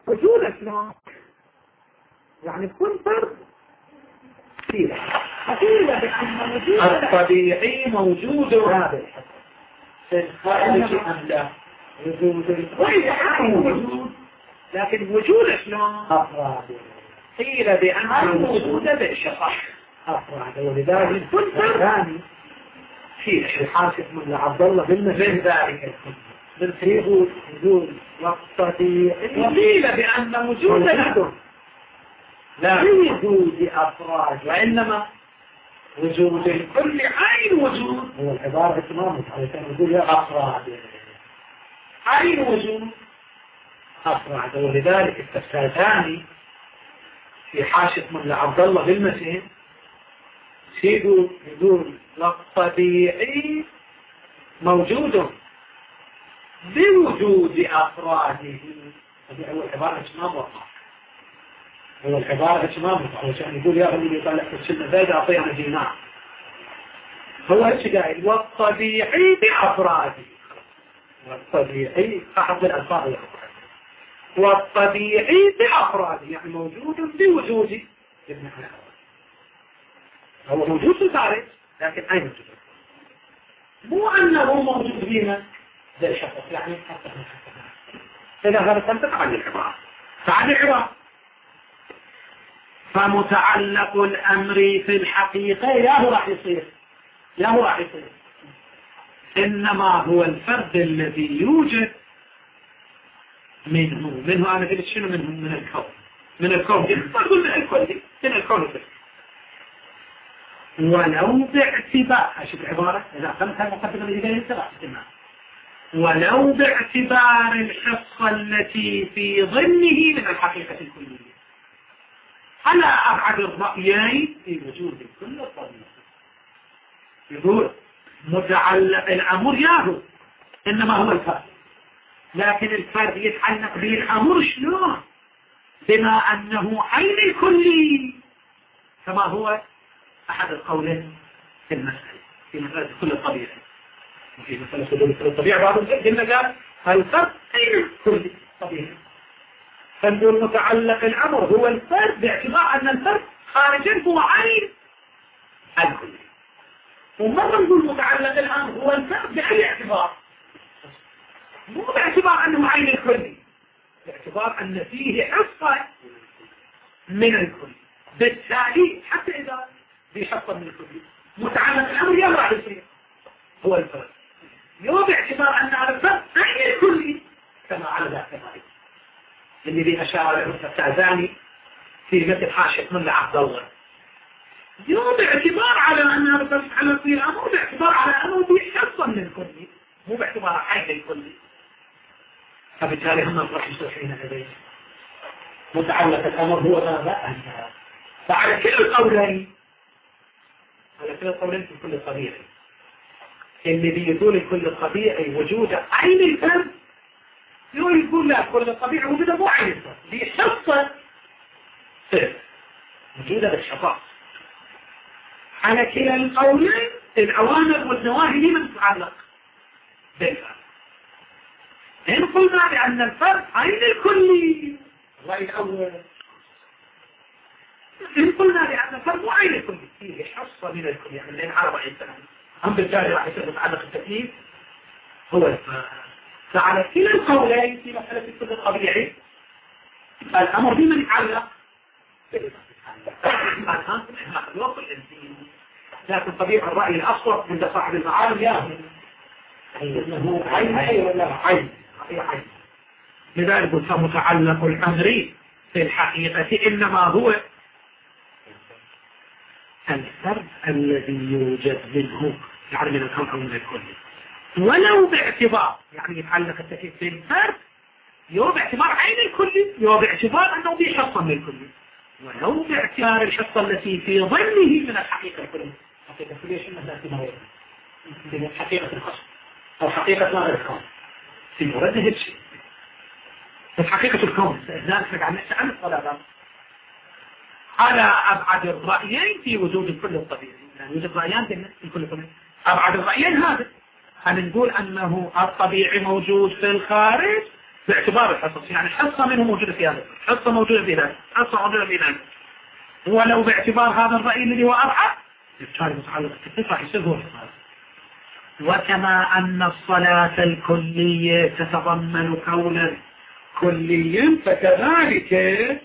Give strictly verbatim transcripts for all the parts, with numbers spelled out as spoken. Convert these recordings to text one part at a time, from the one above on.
وجود شلون؟ يعني كل فرد قيل قيل بأن وجود الطبيعي موجود في الخارج أم لا؟ وجود وجود لكن وجود شلون؟ أفراد قيل بأن الوجود بالشفاء أفراد ولذلك كل فرد ثاني في الحاسب من عبد الله بن من ذلك بالفريق وجود والطبيعي قيل بأن وجود له لا وجود أفراد وإنما وجود كل عين وجود هو العبارة تماما علشان يقول يا أفراد عين وجود أفراد ولذلك التفسيراني في حاشة من عبد الله بالمسيح يقول يقول والطبيعي موجود بوجود أفراده. هذه أول عبارة ما وقع هو العبارة ما وقع عشان يقول يا أخي يطلع في السنة زايد أعطينا دينار هو ايش قايل والطبيعي بأفراده والطبيعي أحد الألفاظ والطبيعي بأفراده يعني موجود بوجود ابن حلال هو موجود في الخارج لكن أين موجود مو أنه موجود فينا زي شخص يعني حتى إذا هذا تنطق عن العبارة فعن العبارة فمتعلق الأمر في الحقيقة يا هو راح يصير يا هو راح يصير إنما هو الفرد الذي يوجد منه منه أنا قلت شنو منه من الكون من الكون أقول من الكون من الكون فيه. ولو باعتبار أشوف العبارة إذا أخذت هذا المقدمة اللي جاي انتبه ولو باعتبار الحصة التي في ضمنه من الحقيقة الكلية على أبعد الرأيين في وجود كل الطبيعة يقول متعلق الأمر ياهو إنما هو الفرد لكن الفرد يتعلق به الأمر شلون بما أنه عين الكلي كما هو أحد القولين في المسألة في مسألة كل الطبيعة وفي مسألة كل الطبيعة بعض قلنا قال الفرد عين الكلي طبيعي فنقول متعلق الأمر هو الفرد باعتبار أن الفرد خارجا هو عين الكلي ومرة نقول متعلق الأمر هو الفرد بأي اعتبار مو باعتبار أنه عين الكلي باعتبار أن فيه حصة من الكلي بالتالي حتى إذا في حصة من الكلي متعلق الأمر يرى يصير هو الفرد يو باعتبار أن هذا الفرد عين الكلي كما على ذاك الرأي اللي به أشار التعزاني في مثل حاشة من عبد الله يو باعتبار على أن هذا الفرد على يصير الأمر باعتبار على أنه في حصة من الكلي مو باعتبار عين الكلي فبالتالي هم راح يصيحين عليه متعلق الأمر هو ماذا أنت فعلى كل القولين على كل القولين في كل طبيعي اللي بيقول كل طبيعي وجود عين الفرد يقول يقول لا كل طبيعي وجوده مو عين الفرد دي حصة فرد وجوده بالشفاء على كلا القولين الأوامر والنواهي لمن تتعلق بالفرد إن قلنا بأن الفرد عين الكلي الرأي الأول إن قلنا بأن الفرد مو عين الكلي فيه حصة من الكلي يعني لأن على رأي السلام هم بالتالي راح يصير متعلق التكليف هو الفرد فعلى كلا القولين في مسألة الفرد الطبيعي الأمر بمن يتعلق الآن الوقت الإنسان لكن طبيعي الرأي الأصوب عند صاحب المعالم يا إنه عين عين ولا عين عين لذلك فمتعلق الأمر في الحقيقة إنما هو الفرد الذي يوجد منه يعني من الكون أو من الكل ولو باعتبار يعني يتعلق التكليف في الفرد يو باعتبار عين الكل يو باعتبار أنه في حصة من الكل ولو باعتبار الحصة التي في ظنه من الحقيقة الكلية حقيقة الكلية شنو مثلا في حقيقة الخصم أو حقيقة ما غير الكون في مورد هيك شيء بس حقيقة الكون ذلك عن عن الطلبة على أبعد الرأيين في وجود كل الطبيعي يعني وجود رأيان في كل الطبيعي أبعد الرأيين هذا أن نقول أنه الطبيعي موجود في الخارج باعتبار الحصص، يعني حصة منه موجودة في هذا، حصة موجودة في هذا، حصة موجودة في هذا، ولو باعتبار هذا الرأي الذي هو أرعى بالتالي متعلق التكليف راح يصير هو الصلاة. وكما أن الصلاة الكلية تتضمن كونا كليا فكذلك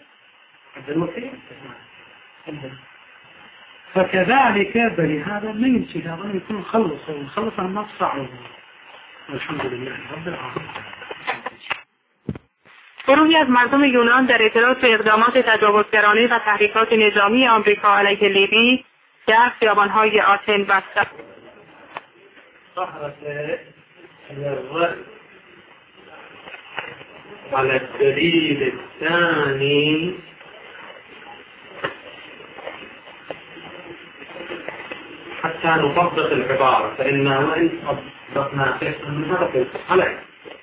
فكذلك بل هذا ما يمشي، هذا يكون خلص وخلص النص صعب. الحمد لله رب العالمين. گروهی از مردم یونان در اعتراض به اقدامات تجاوزگرانه و تحریکات نظامی آمریکا علیه لیبی در خیابان‌های آتن بستند. على الدليل الثاني حتى نطبق العبارة، فإن وإن طبقنا من هذا عليه.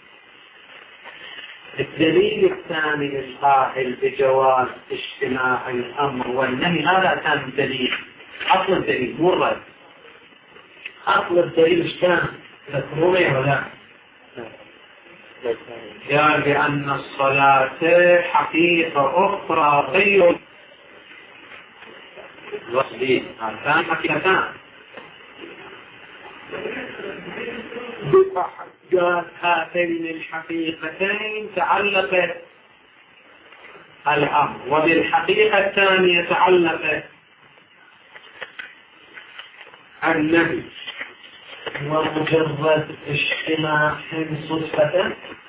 الدليل الثاني القائل بجواز اجتماع الأمر والنهي، هذا كان الدليل، أصل الدليل مو الرد. أصل الدليل ايش كان؟ تذكرونه ولا؟ قال بأن الصلاة حقيقة أخرى غير الوصلين، هاتان حقيقتان. قال هاتين الحقيقتين تعلقت الأمر، وبالحقيقة الثانية تعلقت النهي، ومجرد اجتماع صدفة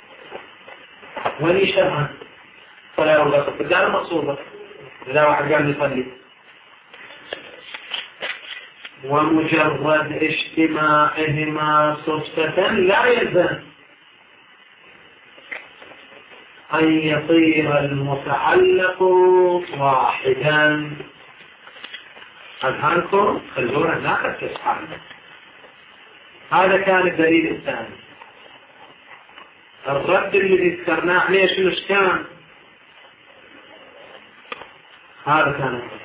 ولشبه فلا يرغب في الدار المقصودة. إذا واحد قال يصلي ومجرد اجتماعهما صدفة لا يلزم أن يصير المتعلق واحدا. أذهانكم خلونا لا تسحب. هذا كان الدليل الثاني. الرد الذي ذكرناه عليه شنو كان؟ هذا كان الرد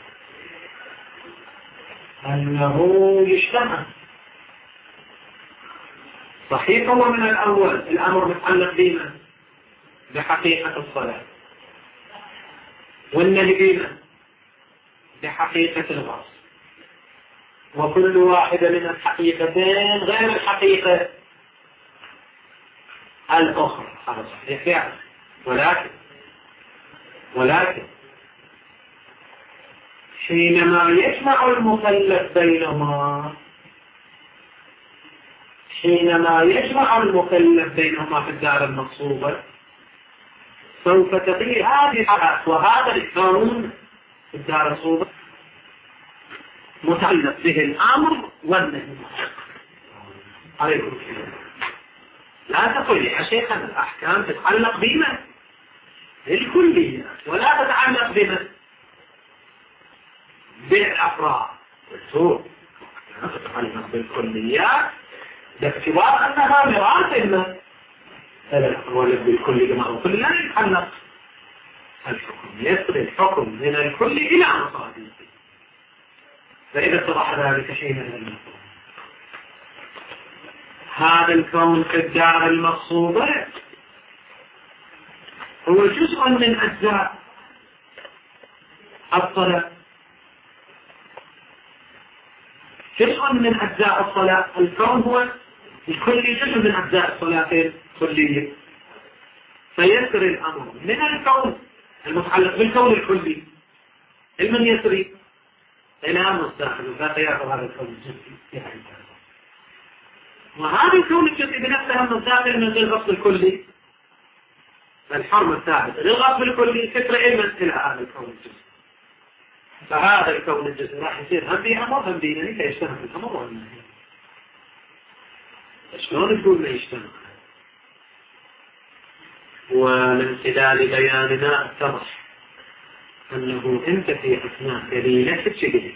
أنه يجتمع. صحيح هو من الأول الأمر متعلق بما بحقيقة الصلاة، والنهي بما بحقيقة الغصب، وكل واحدة من الحقيقتين غير الحقيقة الأخرى. هذا صحيح يعني. ولكن ولكن حينما يجمع المكلف بينهما حينما يجمع المكلف بينهما في الدار المقصودة سوف تقي هذه الحالات وهذا الكون في الدار المقصودة متعلق به الأمر والنهي. عليكم السلام. لا تقل يا شيخنا الأحكام تتعلق بما الكلية ولا تتعلق بما بالأفراد والسوق، تتعلق بالكليات باعتبار أنها ميراث إما الولد بالكل كما هو كل لا يتعلق الحكم، يصل الحكم من الكل إلى مصادره. فإذا اتضح ذلك شيء من المفهوم هذا الكون في الدار المقصودة هو جزء من أجزاء الصلاة، جزء من أجزاء الصلاة. الكون هو الكل جزء من أجزاء الصلاة الكلية، فيسري الأمر من الكون المتعلق بالكون الكلي المن يسري إلى أمر الداخل، فيأخذ هذا الكون الجزئي. وهذا الكون الجزئي بنفسه أمر الداخل من الغصب الكلي، الحرم الثابت للغصب الكلي فكرة إلمن إلى هذا الكون الجزئي. فهذا الكون الجزئي راح يصير هم به أمر هم دينني فيجتمع في الأمر والنهي. شلون تقول ما يجتمع؟ ومن خلال بياننا اتضح أنه أنت في أثناء دليلك تجده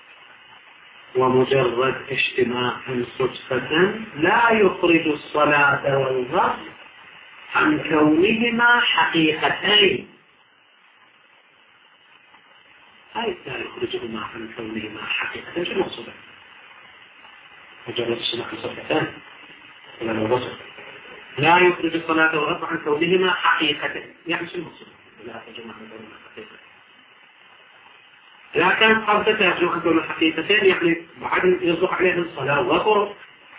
ومجرد اجتماع صدفة لا يخرج الصلاة والغسل عن كونهما حقيقتين. هاي لا يخرجهما عن كونهما حقيقتين. شو مقصوده؟ مجرد اجتماع صدفتان ولا الغسل لا يخرج الصلاة والرفع عن كونهما حقيقة. يعني شو المقصود؟ لا تجمع عن كونهما حقيقة. لا كان قصدته يجمع عن كونهما حقيقتين يعني بعد يصدق عليهم الصلاة والرفع.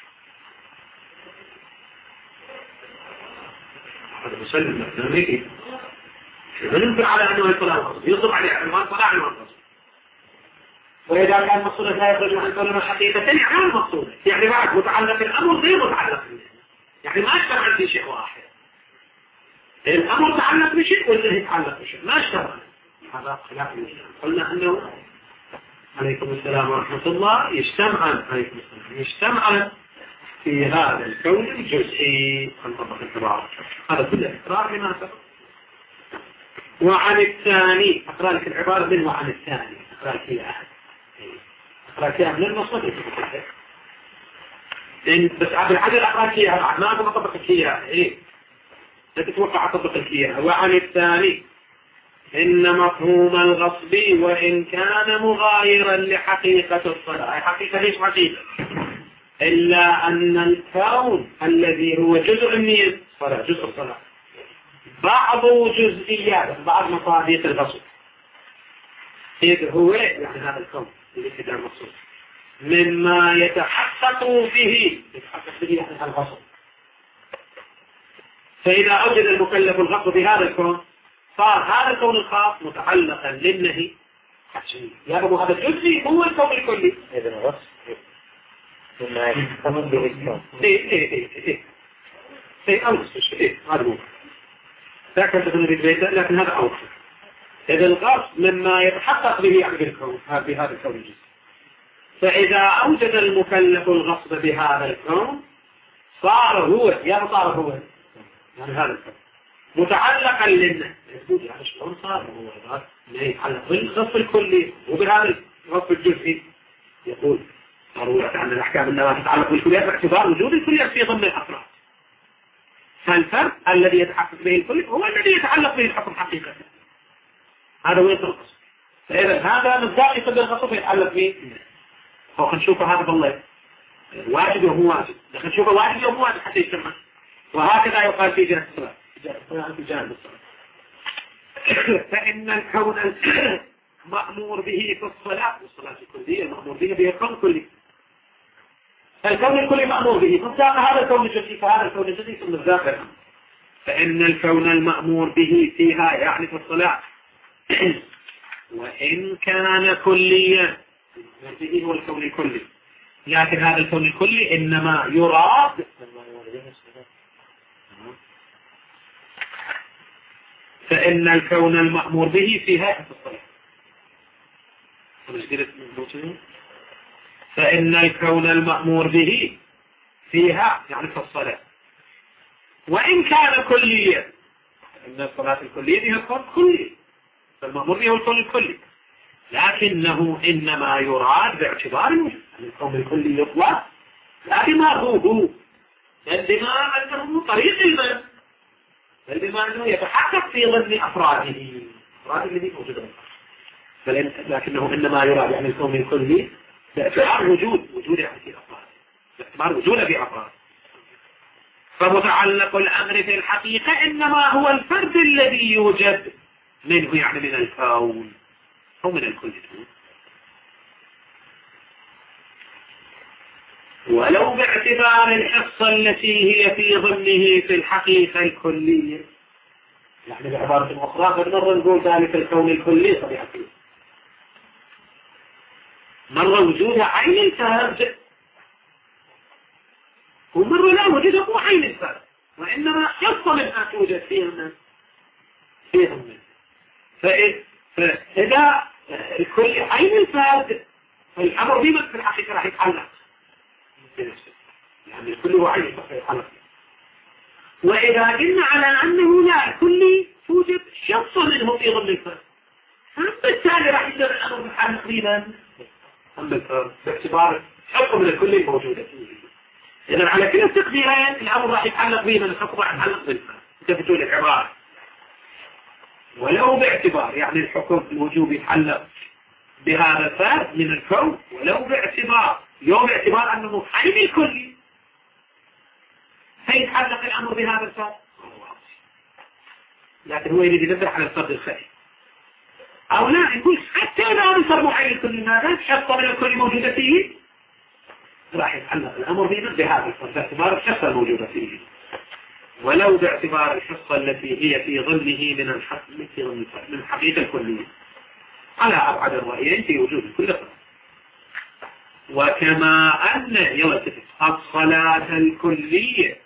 هذا مسلم لأمريكي. وننفع على أنه الصلاة والرفع يصدق عليه عنوان صلاة عنوان رفع. وإذا كان مقصود لا يخرج عن كونهما حقيقتين يعني ما المقصود؟ يعني بعد متعلق الأمر غير متعلق بالنهي. يعني ما اشتغل عندي شيء واحد. الأمر تعلق بشيء والنهي يتعلق بشيء ما اشتغل. هذا خلاف الإسلام. قلنا أنه عليكم السلام ورحمة الله يجتمعان عليكم السلام يجتمعان في هذا الكون الجزئي نطبق التبارك. هذا كله إقرار لما سبق. وعن الثاني أقرأ لك العبارة من وعن الثاني أقرأ لك هي أحد أقرأ لك من المصدر إن بس عبد العدل أقرأ لك إياها بعد ما أقدر أطبق لك إياها إيه لا تتوقع أطبق لك إياها. وعن الثاني إن مفهوم الغصب وإن كان مغايرا لحقيقة الصلاة حقيقة ليش حقيقة إلا أن الكون الذي هو جزء من الصلاة جزء الصلاة بعض جزئيات بعض مصادق الغصب إذ هو يعني هذا الكون اللي كده المقصود مما يتحقق به يتحقق به يعني الغصب. فإذا أوجد المكلف الغصب بهذا الكون صار هذا الكون الخاص متعلقا للنهي حتمي. يبقى هذا الجزء هو الكون الكلي. إذا الغصب مما يتحقق به الكون. إيه إيه إيه إيه إيه أوصف إيه هذا مو لكن تفهم البيت لكن هذا أوصف. إذا الغصب مما يتحقق به يعني بالكون بهذا الكون الجزء. فإذا أوجد المكلف الغصب بهذا الكون صار هو يعني صار هو يعني هذا الكون متعلقا للنهي. يعني شلون صار هو يتعلق بالغصب الكلي وبهذا الغصب الجزئي. يقول ضرورة أن الأحكام إنما تتعلق بالكليات باعتبار وجود الكليات في ضمن الأفراد. فالفرد الذي يتحقق به الكل هو الذي يتعلق به الحكم حقيقة. هذا هو الغصب. فإذا هذا مصداق يصدق الغصب يتعلق به. فخلنا نشوف هذا بالله واجب وهو واجب. نحن نشوفه واجب وهو واجب حتى يجتمع. وهكذا يقال في جهة الصلاة. في جانب الصلاة. فإن الكون المأمور به في الصلاة والصلاة الكلية المأمور به به الكون كلي. الكون الكلي مأمور به فمساق هذا الكون الجزئي فهذا الكون الجزئي ثم الزاقر. فإن الكون المأمور به فيها يعني في الصلاة وإن كان كليا به هو الكون الكلي لكن هذا الكون الكلي إنما يراد فإن الكون المأمور به فيها في الصلاة. فإن الكون المأمور به فيها يعني في الصلاة وإن كان كليا إن الصلاة الكلية بها الكون كلي فالمأمور به هو الكون الكلي لكنه إنما يراد باعتبار الوجود. الكون الكلي يطلق لا بما هو هو بل بما أنه طريق المن بل بما أنه يتحقق في ضمن أفراده أفراد الذي موجود بل لكنه إنما يراد يعني الكون الكلي باعتبار وجود وجود يعني في أفراد باعتبار وجود في أفراد. فمتعلق الأمر في الحقيقة إنما هو الفرد الذي يوجد منه يعني من الكون أو من الكل. ولو باعتبار الحصة التي هي في ضمنه في الحقيقة الكلية يعني بعبارة أخرى فمرة نقول ذلك الكون الكلي طبيعة مرة وجودها عين الفرد ومرة لا وجودها هو عين الفرد وإنما يصل أن توجد فيهم فيهم فإذا الكل عين الفرد فالأمر بمن في الحقيقة راح يتعلق يعني الكل هو عين الفرد يتعلق. وإذا قلنا على أنه لا الكل توجد شخص منه في ضمن الفرد فبالتالي راح يصير الأمر يتعلق بمن أما الفرد باعتبار حكم من الكل الموجودة إذا على كل التقديرين الأمر راح يتعلق بمن الحكم راح يتعلق بالفرد. انت بتقول العبارة ولو باعتبار يعني الحكم الوجوب يتعلق بهذا الفرد من الكون ولو باعتبار يوم باعتبار أنه حي الكلي فيتعلق الأمر بهذا الفرد، لكن هو يريد ينبه على الفرد الخفي. أو لا نقول حتى لا نصر معين كل ماذا حصة من الكل موجودة فيه، راح يتعلق الأمر بهذا الفرد باعتبار الحصة الموجودة فيه، ولو باعتبار الحصة التي هي في ظنه من الحق من الحقيقة الكلية على أبعد الرأيين في وجود كل فرد. وكما أن يلتفت الصلاة الكلية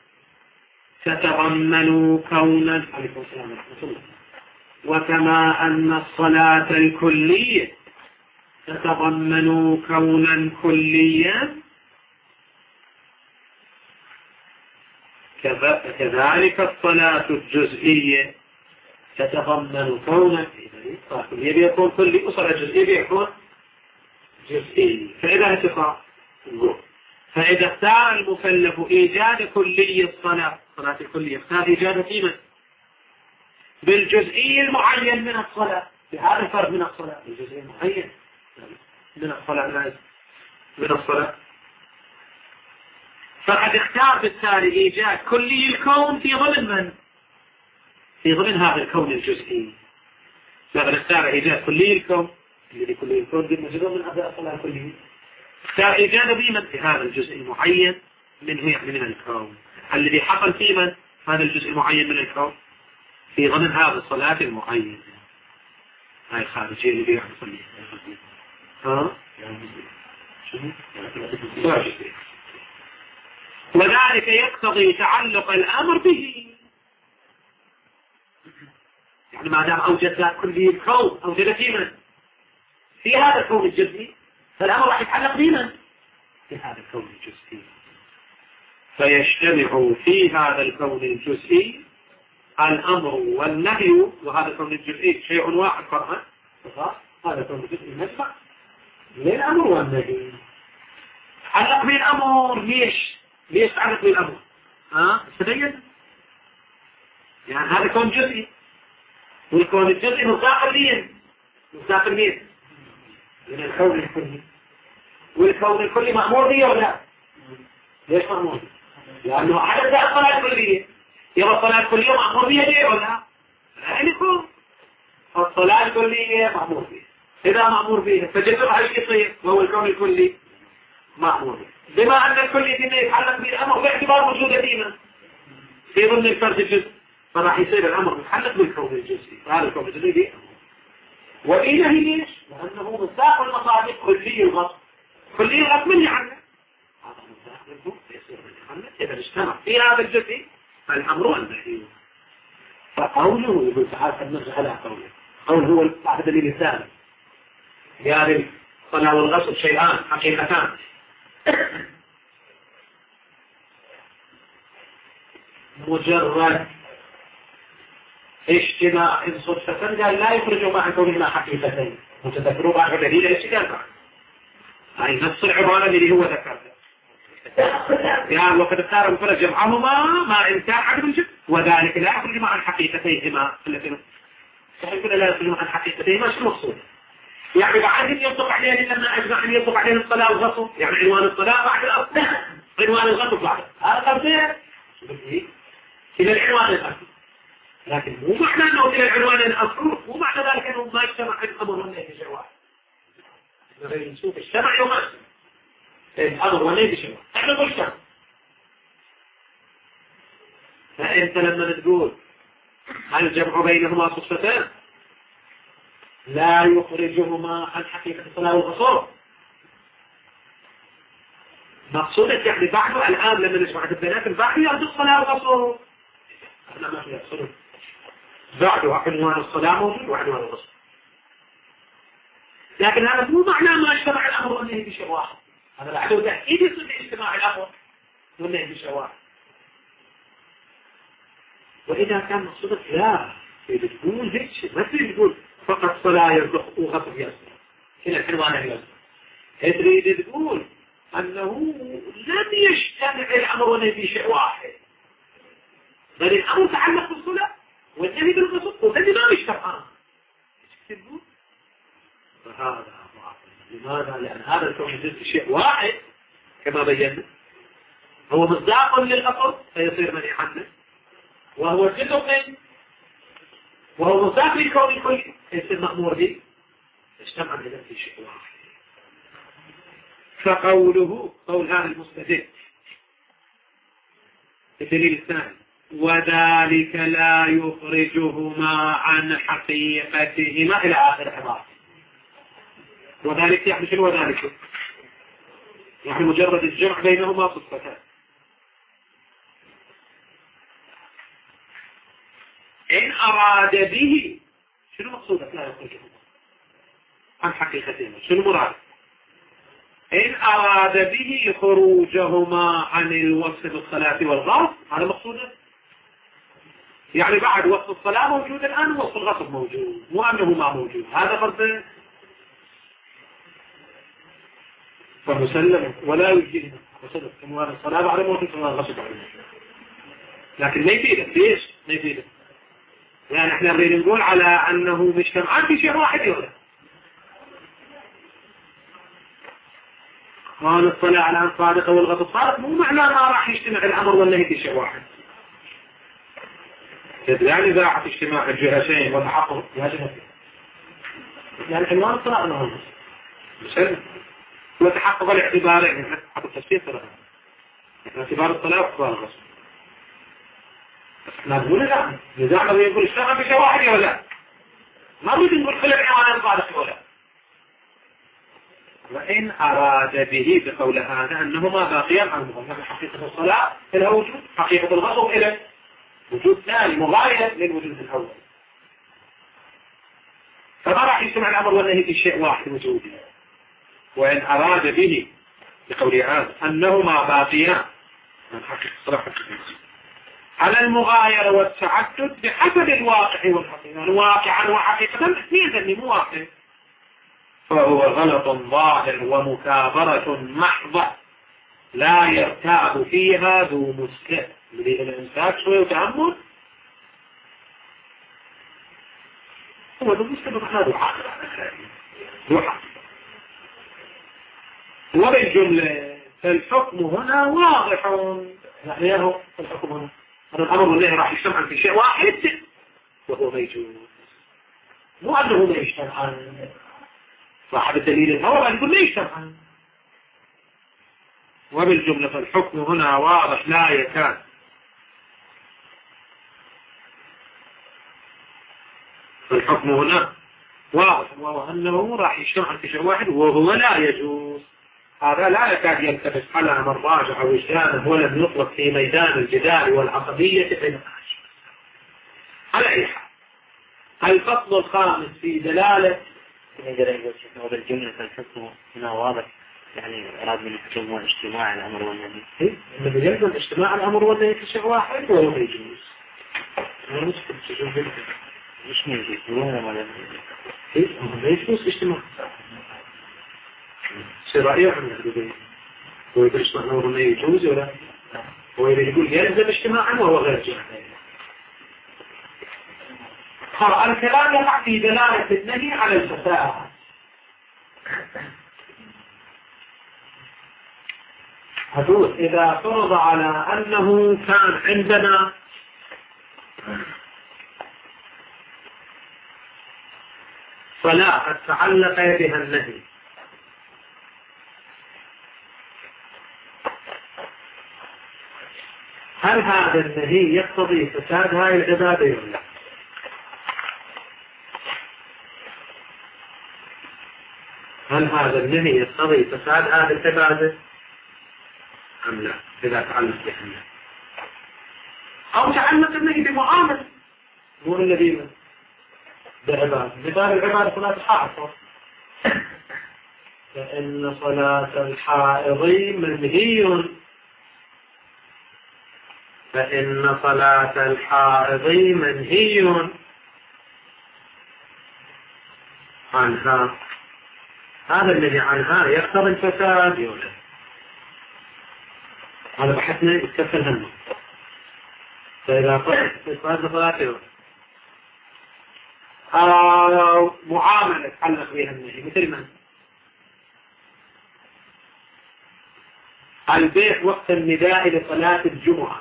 تتضمن كونا عليكم السلام ورحمة الله. وكما أن الصلاة الكلية تتضمن كونا كليا كذلك الصلاة الجزئية تتضمن كونا كلية بيكون كلي وصلاة جزئية بيكون جزئي. فإذا اتصال فإذا اختار المكلف إيجاد كلي الصلاة صلاة الكلية اختار إيجاد قيمة بالجزئي المعين من الصلاة، بهذا الفرق من الصلاة الجزئي المعين من الصلاة من الصلاة فقد اختار بالتالي إيجاد كلي الكون في ضمن من؟ في ضمن هذا الكون الجزئي. فقد اختار إيجاد كلي الكون الذي كلي الكون قلنا جزء من أبدأ الصلاة الكلية، اختار إيجاد بمن في هذا الجزء المعين منه يعني من الكون الذي حصل في من هذا الجزء المعين من الكون في ضمن هذا الصلاة المعين. هاي خارجية اللي بيحصل صلية ها وذلك يقتضي تعلق الأمر به، يعني ما دام أوجد كلي الكون أوجد في من في هذا الكون الجزئي فالأمر راح يتعلق بمن في هذا الكون الجزئي، فيجتمع في هذا الكون الجزئي الأمر والنهي. وهذا الكون الجزئي شيء واحد فرعا، هذا الكون الجزئي مجمع للأمر والنهي. تعلق بالأمر ليش ليش تعلق بالأمر ها تبين يعني هذا كون جزئي والكون الجزئي مصداق لين مصداق لين من الكون الكلي، والكون الكلي مأمور به ولا لا؟ ليش مأمور؟ لأنه عدد الصلاة الكلية يبقى الصلاة الكلية مأمور بها ليه ولا لا؟ يعني يكون الصلاة الكلية مأمور بها، إذا مأمور بها فجزءها ايش يصير وهو الكون الكلي مأمور به، بما أن الكلي فيما يتعلق بالأمر باعتبار وجود ديما في ضمن الفرد الجزء فراح يصير الأمر متعلق بالكون الجزئي، فهذا الكون الجزئي به وإله ليش؟ لأنه مصداق المصادق كلي الغصب كلي الغصب من يعنى هذا مصداق منه يصير من يعنى إذا اجتمع في هذا الجزء فالأمر والنهي. فقوله يقول تعالى قد نرجع على قوله قول هو بعد دليل الثاني يعني الصلاة والغصب شيئان حقيقتان مجرد اجتماع صدفة قال لا يخرج مع كونهما حقيقتين متذكروا بعض دليل الاشتغال بعد هاي نفس العبارة اللي هو ذكرها يعني وقد اختار مفرد جمعهما ما إن كان عدم الجمع وذلك لا يخرج مع الحقيقتيهما التي صحيح كده لا يخرج مع الحقيقتيهما شو مقصود يعني بعدهم ينطق عليه لما أجمع أن ينطق عليه الصلاة والغصب يعني عنوان الصلاة بعد الأصل عنوان الغصب بعد هذا قصير إلى العنوان الأصل، لكن مو معنى أنه إلى العنوان الأصل مو معنى ذلك أنه ما يجتمع الأمر والنهي في شيء واحد. نحن نشوف اجتمع يوم أصل الأمر والنهي في شيء واحد نحن نقول اجتمع. فأنت لما تقول هل الجمع بينهما صدفتان لا يخرجهما عن حقيقة الصلاة والغصب مقصودك يعني بعده الآن لما نجمع البنات الباقي يرد الصلاة والغصب أنا ما في أقصد بعده عنوان الصلاة موجود وعنوان الغصب، لكن هذا مو معناه ما اجتمع الأمر والنهي بشيء واحد، هذا بعده تأكيد يصير اجتماع الأمر والنهي بشيء واحد. وإذا كان مقصودك لا بتقول هيك ما تقول فقط صلاة يرزق وغصب يصل هنا العنوان يصل تريد تقول أنه لم يجتمع الأمر والنهي بشيء واحد بل الأمر تعلق بالصلاة والنهي بالغصب والذي ما يجتمعان فهذا ضعف. لماذا؟ لأن هذا الكون جزء شيء واحد كما بينا هو مصداق للأصل فيصير منهي عنه، وهو جزء من وهو مصداق للكون الكلي فيصير مأمور به، اجتمع إذا في شيء واحد. فقوله قول هذا المستدل الدليل الثاني وذلك لا يخرجهما عن حقيقتهما إلى آخر عبارة. وذلك يعني شنو وذلك؟ يعني مجرد الجمع بينهما صفتان. إن أراد به شنو مقصودك لا يخرجهما عن حقيقتهما؟ شنو مراد؟ إن أراد به خروجهما عن الوصف بالصلاة والغصب هذا مقصوده. يعني بعد وصف الصلاة موجود الآن ووصف الغصب موجود، مو أنه ما موجود، هذا قصده. فمسلم ولا يجي مسلم كموان الصلاة بعد موجود كموان الغصب عليه، لكن ما يفيده. ليش ما يفيده؟ يعني احنا نريد نقول على أنه مجتمعان في شيء واحد يولا. قال الصلاة على أن صادقة والغضب صادق مو معناه ما راح يجتمع الأمر والنهي في شيء واحد. يعني إذا راح اجتماع الجهتين وتحقق جهتين يعني عنوان الصلاة أنه مسلم وتحقق الاعتبارين حق التفسير صلاة اعتبار الصلاة واعتبار الغسل. ما نقول لا نزاعنا ويقول اشتغل في شيء واحد ولا لا، ما نريد نقول خلق عنوان صادق ولا. وإن أراد به بقول هذا أنهما باقيان عن المغنى حقيقة الصلاة إلى وجود، حقيقة الغضب إلى وجود ثاني مغاير للوجود الأول، فما راح يجتمع الأمر والنهي في شيء واحد وجودي. وإن أراد به بقول هذا أنهما باقيان من حقيقة الصلاة على المغايرة والتعدد بحسب الواقع والحقيقة، الواقع وحقيقة الاثنين ذني مو واقع، فهو غلط ظاهر ومكابرة محضة لا يرتاب فيها ذو مسكت. يريد الإمساك شوية وتأمل هو ذو مسكت ومعنى ذو حق ذو حق. وبالجملة فالحكم هنا واضح، يعني هو الحكم هنا هذا الأمر والنهي راح يجتمع في شيء واحد وهو ما يجوز، مو أنه ما يجتمع صاحب الدليل الأول يقول ليش تفعل. وبالجملة فالحكم هنا واضح لا يكاد فالحكم هنا واضح وهو أنه راح يجتمع في شيء واحد وهو لا يجوز. هذا لا يكاد يلتبس على من راجع وجدانه ولم يطلق في ميدان الجدال والعصبية بين على أي حال. الفصل الخامس في دلالة نقدر نقول شيء بالجملة فالحكم هنا واضح، يعني أراد من الحكم والاجتماع الأمر والنهي. إيه؟ من يلزم اجتماع الأمر والنهي في شيء واحد ولا ما يجوز؟ ما مشكلة مش موجود ولا ما إيه؟ ما يجوز اجتماع. شيء رأيه عن الحدودين. هو يقول اجتماع الأمر والنهي يجوز ولا؟ هو يقول يلزم اجتماعا وهو غير جاهز. الكلام يقع في دلالة النهي على الفساد. هدول إذا فرض على أنه كان عندنا صلاة تعلق بها النهي، هل هذا النهي يقتضي فساد هاي العبادة ولا لا؟ هل هذا النهي يقتضي فساد هذه العبادة أم لا؟ إذا تعلق بها أو تعلق النهي بمعاملة مو الذي بعبادة مثال العبادة صلاة الحائض، فإن صلاة الحائض منهي فإن صلاة الحائض منهي عنها. هذا الذي عنها يقتضي الفساد يولد. هذا بحثنا يتكفل همه. فإذا قلت في صلاة صلاة أو معاملة تعلق بها النهي مثل من البيع وقت النداء لصلاة الجمعة.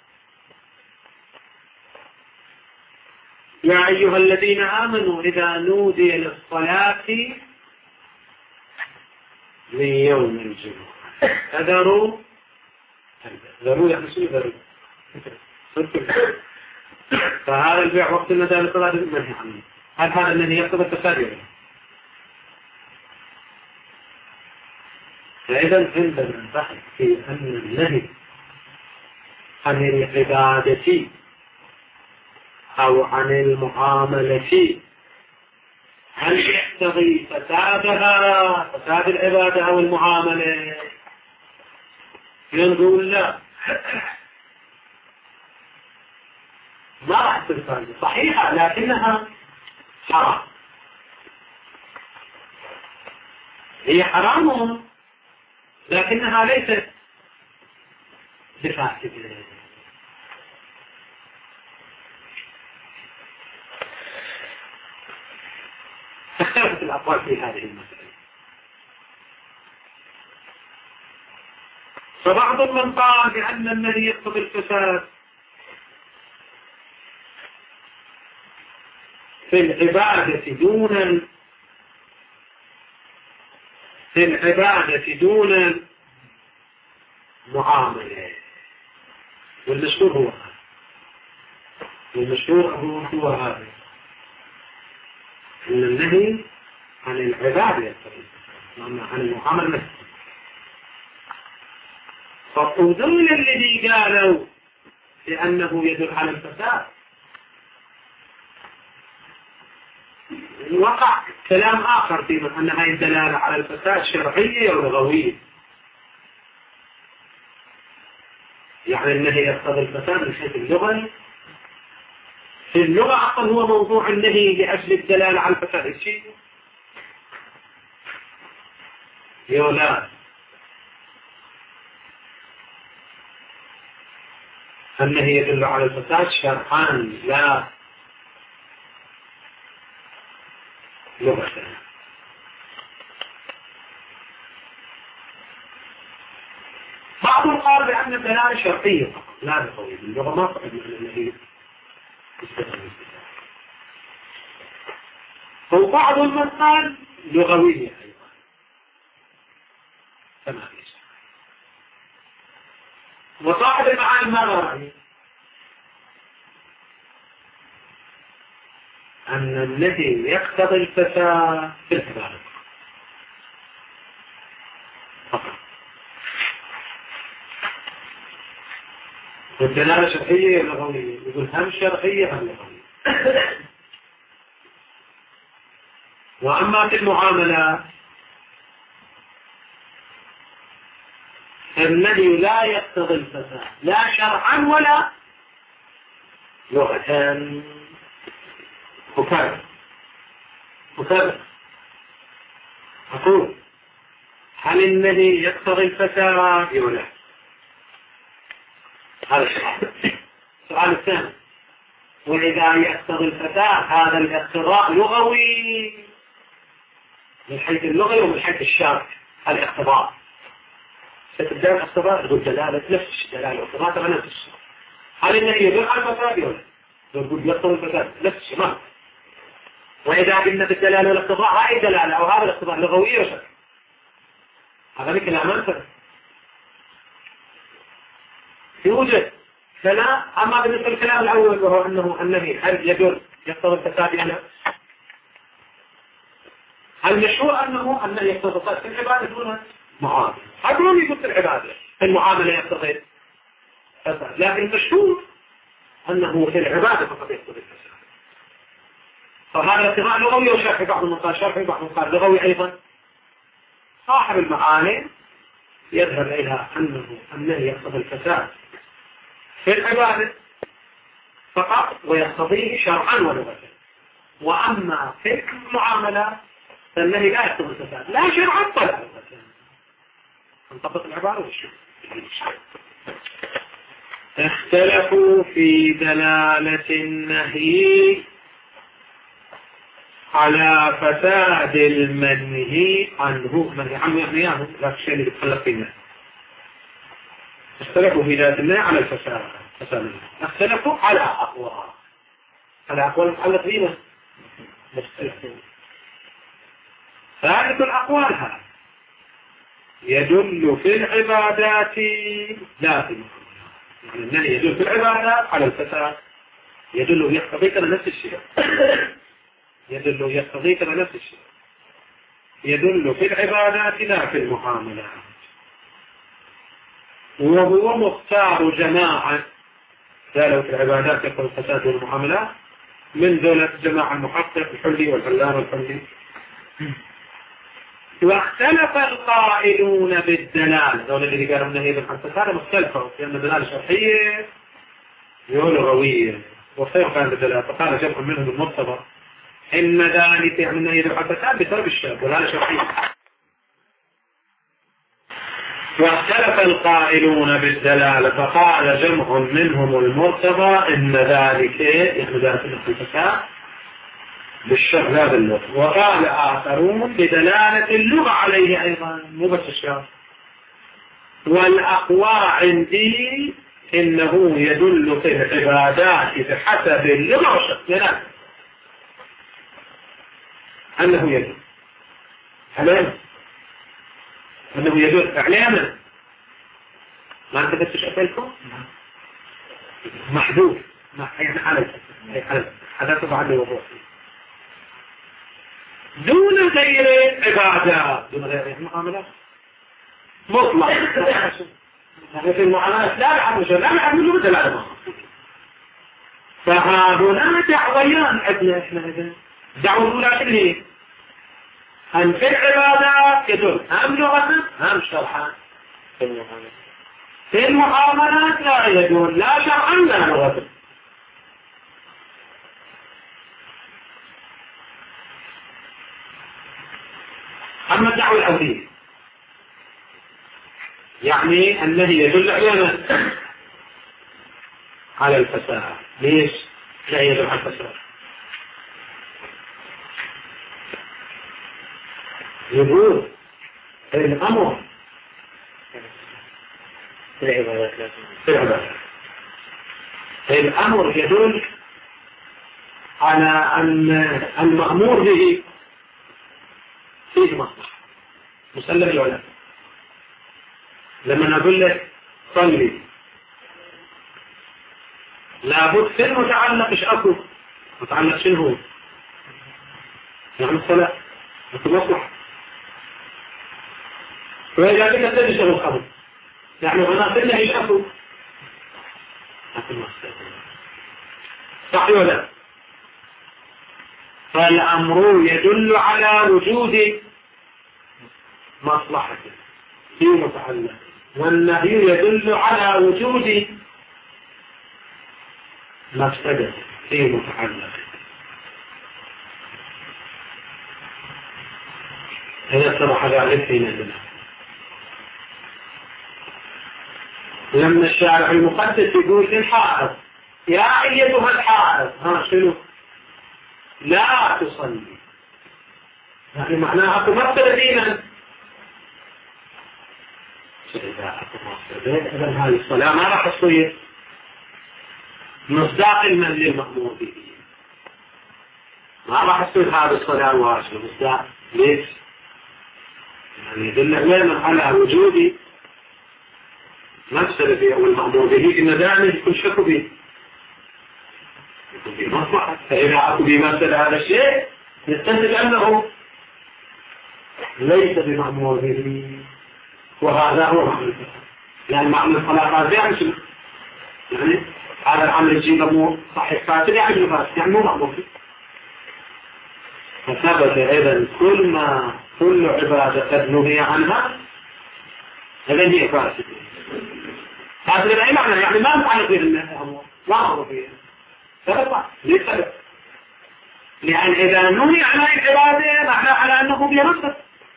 يا أيها الذين آمنوا إذا نودي للصلاة من يوم الجمعة فذروا ذروا يعني شو ذروا فهذا البيع وقت النداء للصلاة منهي عنه. هل هذا الذي يقتضي التفادي؟ فإذا عندنا البحث في أن النهي عن العبادة أو عن المعاملة هل يقتضي فسادها فساد العبادة أو المعاملة؟ ينقول لا، ما راح تصير صحيحة لكنها حرام. هي حرام لكنها ليست بفاسدة. اختلفت الأقوال في هذه المسألة، فبعض من قال بأن الذي يقتضي الفساد في العبادة دون في العبادة دون المعاملة، والمشهور هو هذا والمشهور هو هذا أن النهي عن العبادة يقتضي الفساد عن المعاملة. فالأذون الذي قالوا لأنه يدل على الفساد وقع كلام آخر في أن هذه الدلالة على الفساد شرعية أو لغوية. يعني النهي يقتضي الفساد من حيث اللغة، في اللغة أصلا هو موضوع النهي لأجل الدلالة على الفساد الشيء يولا النهي يدل على الفساد شرعا لا لغة. بعضهم قال بأن الدلالة شرعية فقط لا لغوية، اللغة ما تقعد من النهي يستخدم وبعض من قال لغوية أيضا كما ليس. وصاحب المعاني ما رأيه أن الذي يقتضي الفساد في العبادة فقط، والدلالة شرعية لغوية، يقول هم شرعية هم لغوية. وأما في المعاملة الذي لا يقتضي الفساد لا شرعا ولا لغة. مكابر مكابر أقول هل الذي يقتضي الفساد ولا؟ هذا السؤال. السؤال الثاني، وإذا يقتضي الفساد هذا الاقتضاء لغوي من حيث اللغة ومن حيث الشرع. الاقتضاء ستبدأ الاقتضاء تقول دلالة نفس دلالة الاقتضاء تبع نفس الشيء. هل الذي يدل على الفساد ولا؟ نقول يقتضي الفساد نفس الشيء ما. وإذا قلنا بالدلالة والاقتضاء هاي دلالة أو هذا الاقتضاء لغوية وشرع، هذا كلام أنفر يوجد كلام. أما بالنسبة للكلام الأول وهو أنه النهي هل يدل يقتضي الفساد يعني المشهور أنه النهي يقتضي الفساد في العبادة دون معاملة. هذول يقول في العبادة في المعاملة يقتضي الفساد، لكن المشهور أنه في العبادة فقط يقتضي الفساد. فهذا الاقتضاء لغوي وشرعي، بعض من قال شرعي بعض من قال لغوي أيضا. صاحب المعاني يذهب إلى أنه النهي يقتضي الفساد في العبادة فقط ويقتضيه شرعا ولغة. وأما في المعاملة فالنهي لا يقتضي الفساد لا شرعا ولا لغة. تنطبق العبارة والشرع. اختلفوا في دلالة النهي على فساد المنهي عنه. منهي عنه يعني لا الشيء اللي بتخلق فيه. اختلفوا في ذات الله على الفساد فساد اختلفوا على أقوال على أقوال متعلق بنا ثالث الأقوال هذا يدل في العبادات لا في يعني النهي يدل في العبادات على الفساد يدل يقتضي كذا نفس الشيء يدل يقتضي كذا نفس الشيء يدل في العبادات لا في المعاملات وهو مختار جماعة قالوا في العبادات يقتضي الفساد والمعاملات من دولة جماعة المحقق الحلي والعلام الحلي. واختلف القائلون بالدلالة دولة اللي قالوا النهي بالفساد مختلفة لأن الدلالة شرعية ولغوية وخير كان بالدلالة فقال جمع منهم المرتبط إن ذلك يعني النهي بالفساد بسبب الشاب ولا شرعية. واختلف القائلون بالدلالة فقال جمع منهم المرتبى إن ذلك يعني ذلك الفساد بالشرع لا باللغة وقال آخرون بدلالة اللغة عليه أيضا مو بس الشرع. والأقوى عندي إنه يدل في العبادات بحسب اللغة والشرع أنه يدل علامة أنه يدل علامة ما أنت بس أسألكم محدود يعني على هذا طبعا الوضوح دون غير عبادات دون غير معاملات مطلق يعني في المعاملات لا نعمل شيء لا نعمل مثل هذا فهذولا دعويان عندنا احنا هذا دعوة الأولى شنو أن في العبادات يدل هم لغة هم شرعا في المعاملات لا يدل لا شرعا لا لغة. أما الدعوة الأولية يعني الذي يدل علينا على الفساد ليش لا يدل على الفساد يقول الأمر في العبادات في العبادات الأمر يدل على أن المأمور به فيه مصلحة مسلم العلماء لما نقول لك صلي لابد في المتعلق ايش اكو متعلق شنو هو يعني الصلاة مصلحة وإذا كنت تجي شغل الأمر يعني هنا قلنا ايش اكو صح ولا فالأمر يدل على وجود مصلحة في متعلق والنهي يدل على وجود مفسدة في متعلق. هذا صرح ذلك في نزله لما الشارع المقدس يقول للحائض يا أيتها الحائض ها شنو لا تصلي يعني معناها تمثل دينا إذا هذه الصلاة ما راح تصير مصداق من للمأمور به ما راح تصير هذه الصلاة واجبة مصداق ليش؟ يعني يدل علينا على وجود مفسدة فيه أو المأمور به إن دائما يكون شك به يكون به مصلحة فإذا أكو به مفسدة هذا الشيء نستنتج أنه ليس بمأمور به وهذا هو معنى الفساد يعني معنى الصلاة هذا يعني شنو؟ يعني هذا العمل يجي أمور صحيح فاسد يعني فاسد يعني مو مأمور به فثبت إذا كل ما كل عبادة قد نهي عنها هذا هي فاسد فاسد أي معنى يعني ما متعلق به الأمور لا أمر فيها سبب ليش سبب لأن إذا نهي عن العبادة معنى على أنه بيمسك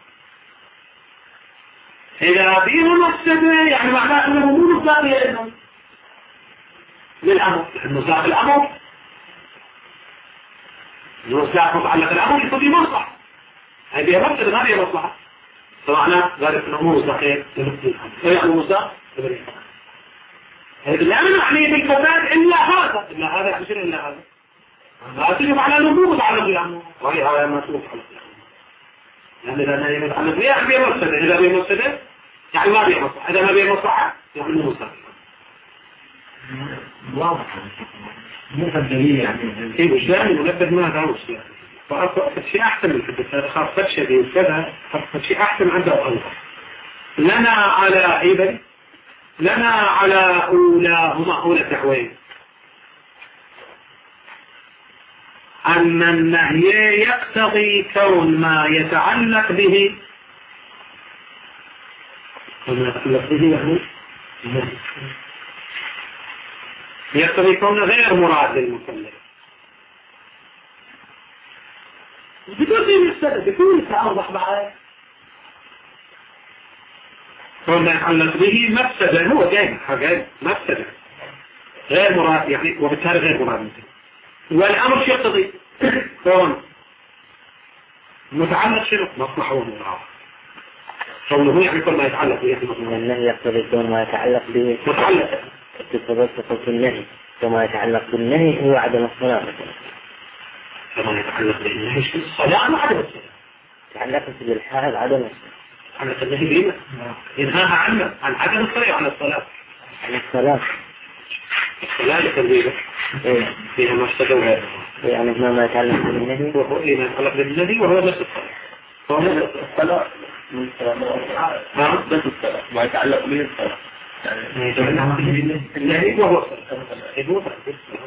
إذا فيه مفسدة يعني معناه أنه مو مصداق لأنه للأمر مصداق الأمر المصداق متعلق الأمر يكون فيه مصلحة هذه مفسدة ما هي مصلحة فمعناه ذلك أنه مو مصداقين لنفس الأمر يعني مصداق لا معني بالفساد إلا هذا إلا هذا يعني شنو إلا هذا لا تجب على الوجوب متعلق بالأمر وهي هذا ما تجب على يعني إذا ما يتعلق بها يعني بمفسدة إذا بمفسدة يعني ما بيه مصلحة إذا ما بيه مصلحة يعني مو مصلحة واضح مو الدليل يعني كيف مش دائما منبه ما داوش يعني فأفضل شيء أحسن من حدث خاصة شيء كذا خاصة شيء أحسن عنده أنظر لنا على إبن لنا على أولاهما أولى تحوين أن النهي يقتضي كون ما يتعلق به وما يتعلق به يعني يقتضي كون غير مراد للمكلف بدون السبب بدون سأوضح معي كون ما يتعلق به مفسدة هو جاي حاجة مفسدة غير مراد يعني وبالتالي غير مراد مثل والأمر شو يقتضي كون متعلق شنو مصلحة ومراد كونه يعني كل ما يتعلق به النهي يقتضي كون ما يتعلق به متعلق تتبسط في النهي كما يتعلق بالنهي هو عدم الصلاة مثلا كما يتعلق بالنهي الصلاة ما عدم الصلاة تعلقت بالحال عدم الصلاة عن النهي بما ينهاها عنه عن عدم الصلاة وعن الصلاة عن الصلاة الصلاة لتنزيله فيها مفسدة وغيرها يعني هنا ما يتعلق بالنهي وهو إيه ما يتعلق بالنهي وهو نفس الصلاة فهو الصلاة من الصلاة ها بس الصلاة ما يتعلق به الصلاة النهي وهو الصلاة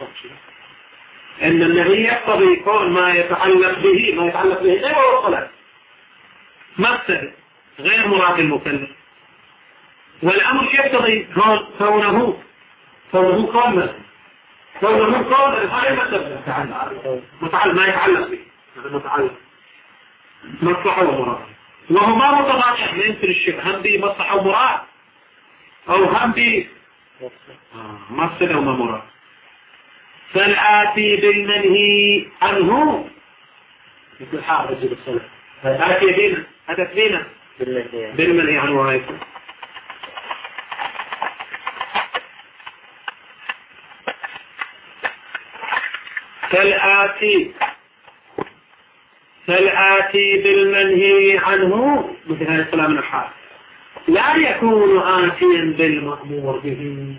إن النهي يقتضي كون ما يتعلق به ما يتعلق به غير وهو الصلاة مفسدة غير مراد المكلف والأمر يقتضي كونه كونه كون كونه كون هذا المسألة متعلق ما يتعلق به متعلق مصلحة ومراد وهو ما متضاد ما يمكن الشبه هم بي مصلحة ومراد أو هم بي مفسدة وما مراد فالآتي بالمنهي عنه مثل حافظ رجل الصلاة فالآتي بينا هدف بينا بالمنهي عنه هاي فالآتي فالآتي بالمنهي عنه مثل هذا الكلام من الحال لا يكون آتيا بالمأمور به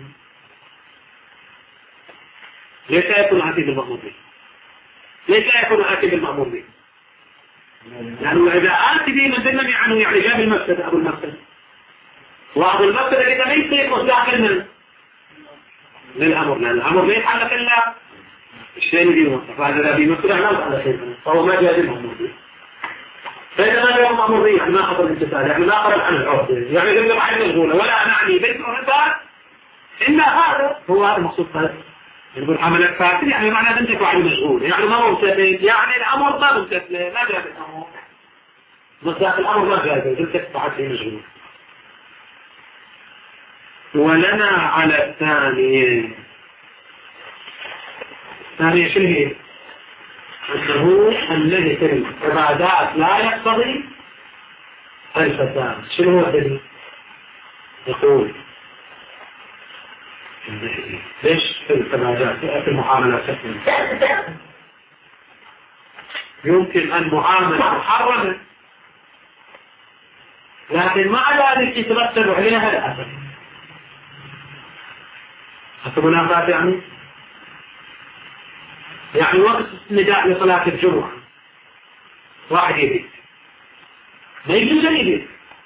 ليس يكون آتي بالمأمور به ليس يكون آتي بالمأمور به لأنه إذا آتي به من بالمنهي عنه يعني جاب المفسد أبو المفسد وأبو المفسد إذا ليس يكون داخل من للأمر لأن الأمر لا يتعلق إلا الشيء اللي بيمثل فهذا بيمثل أنا على شيء فهو ما جاء بالمأمور به فإذا ما جاء بالمأمور به يعني ما حصل الامتثال يعني ما قرب عن العرض يعني قبل ما حد مشغولة ولا نعني بالمثال إن هذا هو هذا المقصود هذا يقول عملك فاسد يعني معنى أنت وعلي مشغول يعني ما ممتثل يعني الأمر ما ممتثل ما جاء بالأمر مصداق الأمر ما جاء به قلت بعد شيء مشغول ولنا على الثانية الثانية شنو هي؟ أنه الذي في العبادات لا يقتضي الفساد شنو هو الدليل؟ يقول ليش في العبادات في المعاملات يمكن أن معاملة محرمة لكن مع ذلك يترتب عليها الأثر أثر منافات يعني يعني وقت النداء لصلاة الجمعة واحد يبيت ما يجوز أن يبيت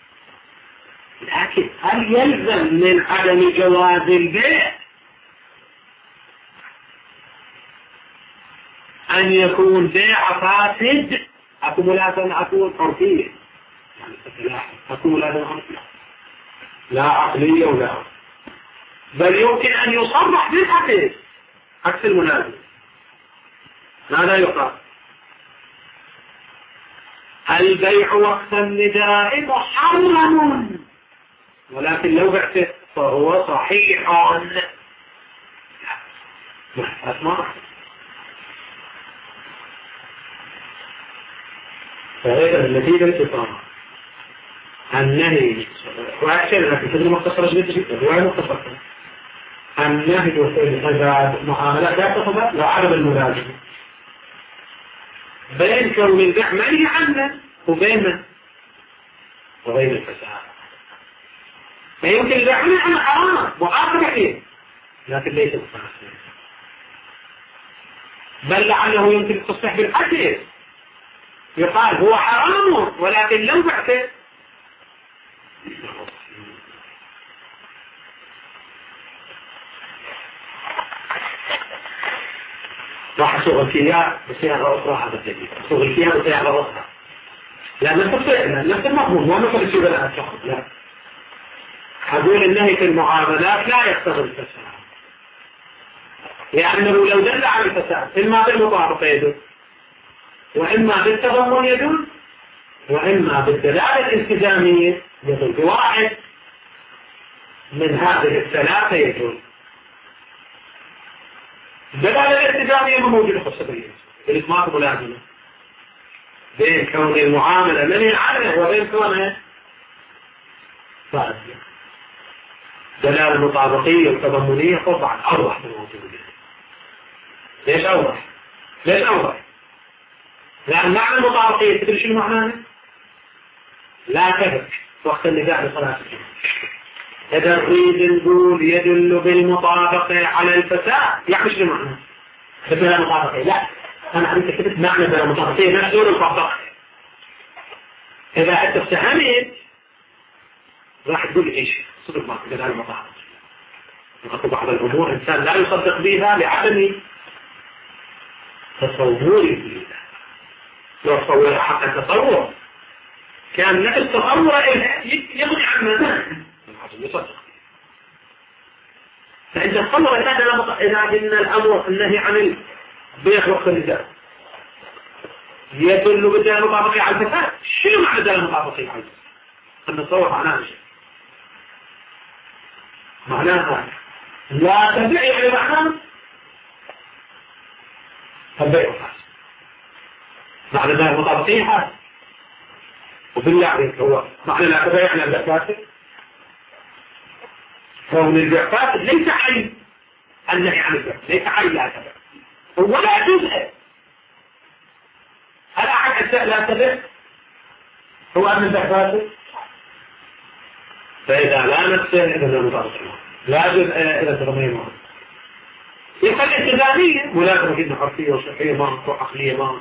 لكن هل يلزم من عدم جواز البيع أن يكون بيع فاسد أكون لازم أكون عرفية يعني أكون لازم عرفية لا عقلية ولا بل يمكن أن يصرح بالحقيقة عكس الملازم ماذا يقال البيع وقت النداء محرم ولكن لو بعته فهو صحيح أسمع فهذا النتيجة الانتصار النهي وعشان لكن تدري مختصرة جدا جدا هو مختصرة النهي في الفساد معاملات لا تقبل لعدم الملازمة بين كون البيع منهي عنه وبين وبين الفساد. فيمكن البيع منهي عنه حرام وآخر فيه لكن ليس بفاسد، بل لعله يمكن التصريح بالحديث يقال هو حرام ولكن لو بعته راح أسوق الكياء بسيارة أخرى هذا الجديد، أسوق الكياء بسيارة أخرى، لا نفس نفس المضمون ما نفس الشيء لا أتفق. لا أقول النهي في المعاملات لا يقتضي الفساد، لأنه لو دل على الفساد إما بالمطابقة يدل وإما بالتضمن يدل وإما بالدلالة الالتزامية يدل، بواحد من هذه الثلاثة يدل. الدلالة الالتزامية موجودة في الصبرية الإطلاق ملازمة بين كون المعاملة منهي عنه وبين كونه فاسدة. الدلالة المطابقية والتضمنية طبعا أوضح من موجودة. ليش أوضح؟ ليش أوضح؟ لأن معنى المطابقية تدري شنو معناه؟ لا تهك وقت النداء لصلاة الجمعة. إذا نريد نقول يدل بالمطابقة على الفساد يعني شنو معناه؟ بلا مطابقة لا أنا عم كتبت معنى بلا مطابقة نفس دور المطابقة. إذا أنت افتهمت راح تقول إيش صدق ما بلا المطابقة. نقول بعض الأمور إنسان لا يصدق بها لعدم تصوره بها. لو تصور حق التصور كان نفس تصور يغني عنه يصدق. فإذا تصور إذا قلنا الأمر النهي عن البيع وقت النداء يدل بدل المطابقة على الفساد. شنو معنى بدل المطابقة على الفساد؟ نتصور معناها شيء معناها لا تبيع يعني معناها البيع فاسد. معنى بدل المطابقة حاسد وبالله هو معنى لا تبيع يعني البيع فاسد. كون البيع فاسد ليس حي النهي عن البيع ليس حي لا تبيع هو لا جزء. هل أحد أجزاء لا تبيع هو أن البيع فاسد؟ فإذا لا نفسه إذا لا مطابقة لا جزء إذا تغميمه يخلي التزامية ملازمة جدا حرفية وصحية ما عقلية ما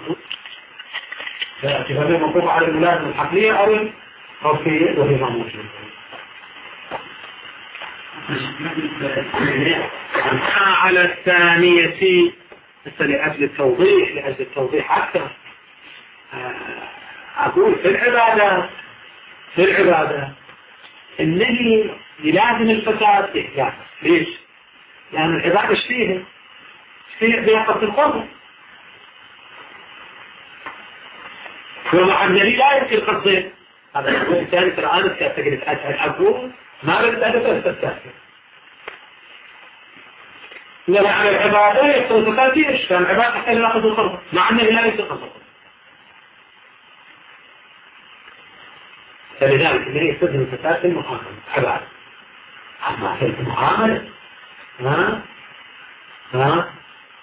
فهذه منطوق على الملازمة الحقلية أو الحرفية وهي ما موجودة. على الثانية لأجل التوضيح لأجل التوضيح أكثر أقول في العبادة في العبادة النهي يلازم الفساد إحداث. ليش؟ لأن العبادة ايش فيها؟ فيها بيقظة القرب ومع النبي لا يمكن قصده. هذا الأمر الثاني ترى أنا تجلس أجهل أقول ما بدأت أدفع التساسي لأن على العبادة يقصد تساسيش كان العبادة حتى لا يأخذ القرب مع النبي لا يمكن قصده. فلذلك النبي يستخدم التساسي المحاملة عبادة. أما في المحاملة ها ها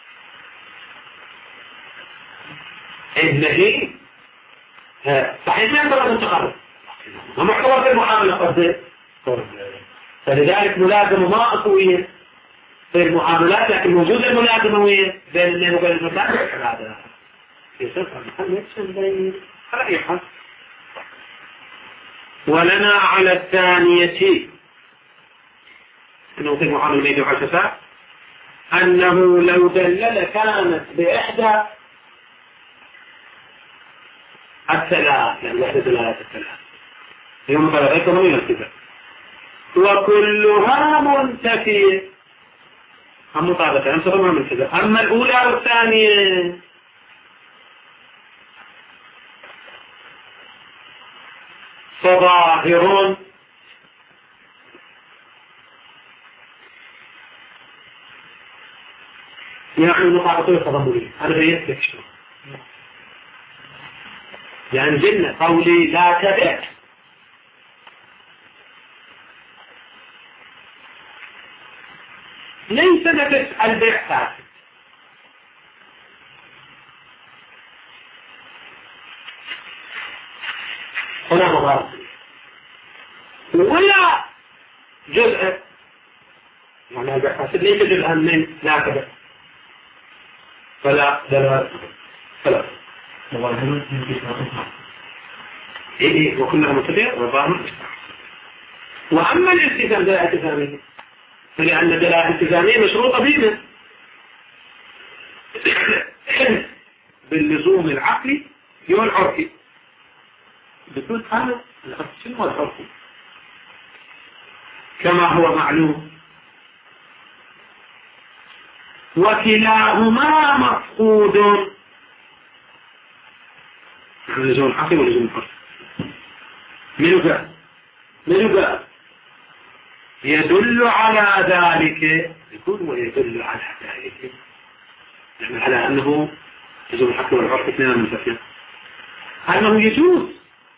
النهي صحيح ما ينبغي أن تقرب ومعتبر في المعاملة قصدي. فلذلك ملازمة ما قوية في المعاملات لكن وجود الملازمة قوية بين النهي وبين الملازمة هذا في صفة محل بين رأي حق. ولنا على الثانية أنه في المعاملة ميدو على الفساد أنه لو دلل كانت بإحدى الثلاث يعني واحدة دلالات الثلاث يوم بلغتهم من الكتاب وكلها منتفية هم مطابقة هم صغرها من الكتاب. أما الأولى والثانية فظاهرون يعني مطابقة التضمنية. هذا بيثبت شنو يعني جنة قولي لا تبع ليس نفس البيع فاسد. هنا مغاربة ولا جزء، يعني البيع فاسد ليس جزءا من ناكبة، فلا دلالة فلا إيه إيه وكلها متبع وظاهر. وأما الالتزام دلالة التزامية فلأن دلالة التزامية مشروطة بينا باللزوم العقلي والعرفي، بدون هذا الأصل والعرفي كما هو معلوم، وكلاهما مفقود، اللزوم العقلي واللزوم العرفي. من قال من قال يدل على ذلك، يكون ويدل على ذلك يعني على أنه لزوم العقل والعرف اثنين منتفيين، أنه يجوز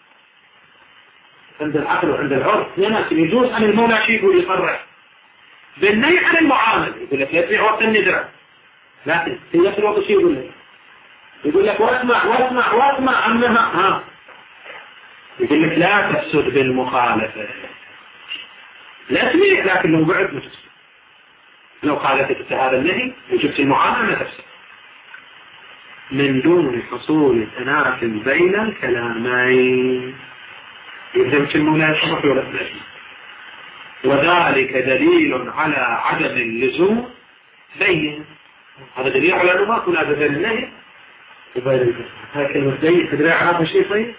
عند العقل وعند العرف يناسب، يجوز أن المولى شيء يقول يصرح بالنهي عن المعامل، يقول لك لا تبيع وقت الندرة، لكن في نفس الوقت شيء يقول لك يقول لك واسمع واسمع واسمع أنها ها يقول لك لا تفسد بالمخالفة، لا تبيع لكن لو بعد ما تفسد، لو خالفت هذا النهي وجبت المعامل ما تفسد، من دون حصول تنافس بين الكلامين يلزمك المولى يصرح ولا تنافس، وذلك دليل على عدم اللزوم بين، هذا دليل على أنه ما تنافس بين النهي وبين الكلام. هاي كلمة بين تدري عنها شيء طيب؟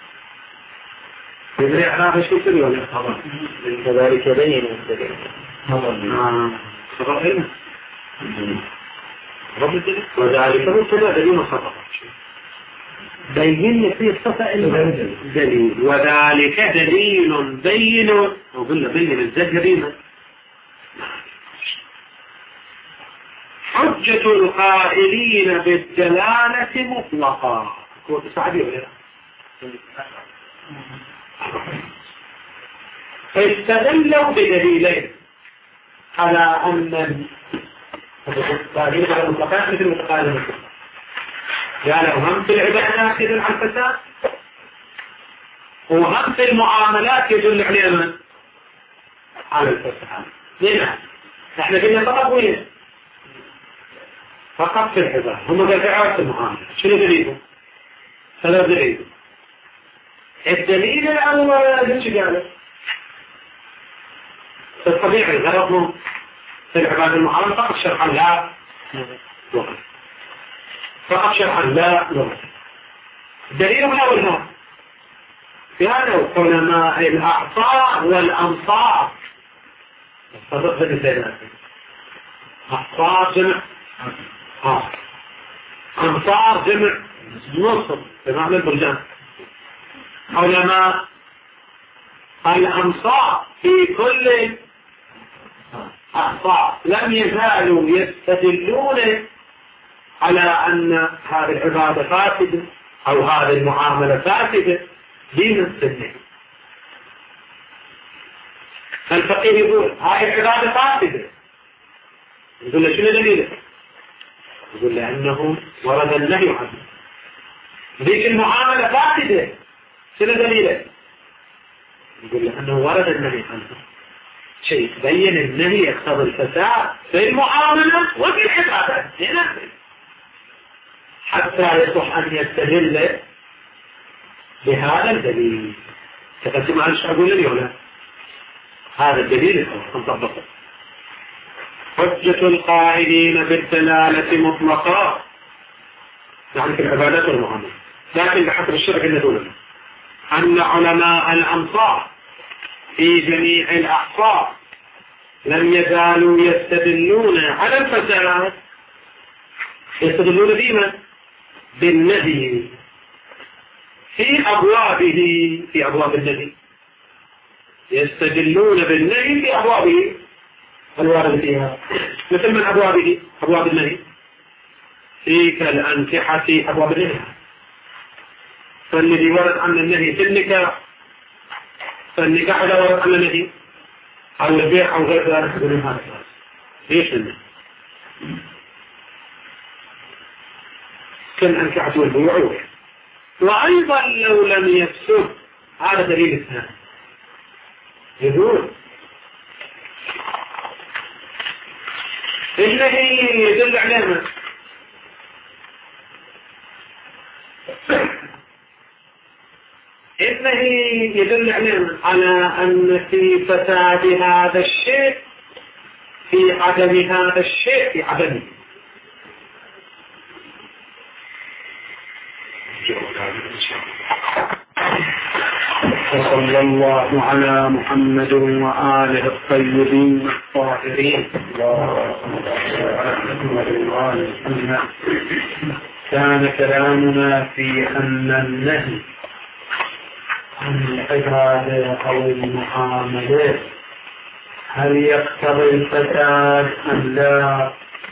تدري عنها شيء طيب ولا خبر؟ كذلك بين الدليل خبر علم وذلك مثل دليل خطأ بين في الصفة دليل، وذلك دليل بين وقلنا بين الزجرين حجة القائلين بالدلالة مطلقا. هو تساعدي ولا فاستدلوا بدليلين على أن التعبير على المطلقات مثل المتقالين، يعني هم في العبادات يدل على الفساد، وهم في المعاملات يدل على من؟ على الفساد. ليه؟ احنا قلنا فقط وين؟ فقط في العبادة، هم قال في عوض المعاملات. شنو دليلهم؟ ثلاث دليل. الدليل الأول ايش قاله؟ في الطبيعي غرضهم في العبادة المعاملة فقط شرحا لا لغة، فقط شرحا لا لغة. الدليل الأول هذا في هذا علماء الأعصار والأمصار، فرق بين البينات، أعصار جمع أمصار جمع نصر بمعنى البلدان. علماء الأمصار في كل أعصار لم يزالوا يستدلون على أن هذه العبادة فاسدة أو هذه المعاملة فاسدة دين السنة. فالفقيه يقول هذه العبادة فاسدة، يقول له شنو دليله؟ يقول له أنه ورد النهي عنه. ذيك المعاملة فاسدة، شنو دليله؟ يقول له أنه ورد النهي عنه. شيء تبين النهي يقتضي الفساد في المعاملة وفي العبادة هنا، حتى يصح أن يستدل بهذا الدليل. تقسم عن ايش أقول لي ولا هذا الدليل نطبقه. حجة القائلين بالدلالة مطلقا يعني في العبادات والمعاملة، لكن بحسب الشرع الندولة أن علماء الأمصار في جميع الأحصار لم يزالوا يستدلون على الفساد، يستدلون بما؟ بالنهي في أبوابه، في أبواب النهي يستدلون بالنهي في أبوابه الوارد فيها، مثل من أبوابه أبواب النهي في كالأنكحة أبواب النهي، فالذي ورد عن النهي في النكاح، فالنكاح إذا ورد عن النهي أو البيع أو غير ذلك ليش منه كان أنكحت والبيوع. وأيضا لو لم يفسد هذا دليل الثاني يقول إنه يدل علينا إنه يدل علينا على أن في فساد هذا الشيء في عدم هذا الشيء في عدمه. وصلى الله على محمد وآله الطيبين الطاهرين. كان كلامنا في أن النهي عن العبادة أو المعاملات هل يقتضي الفساد أم لا؟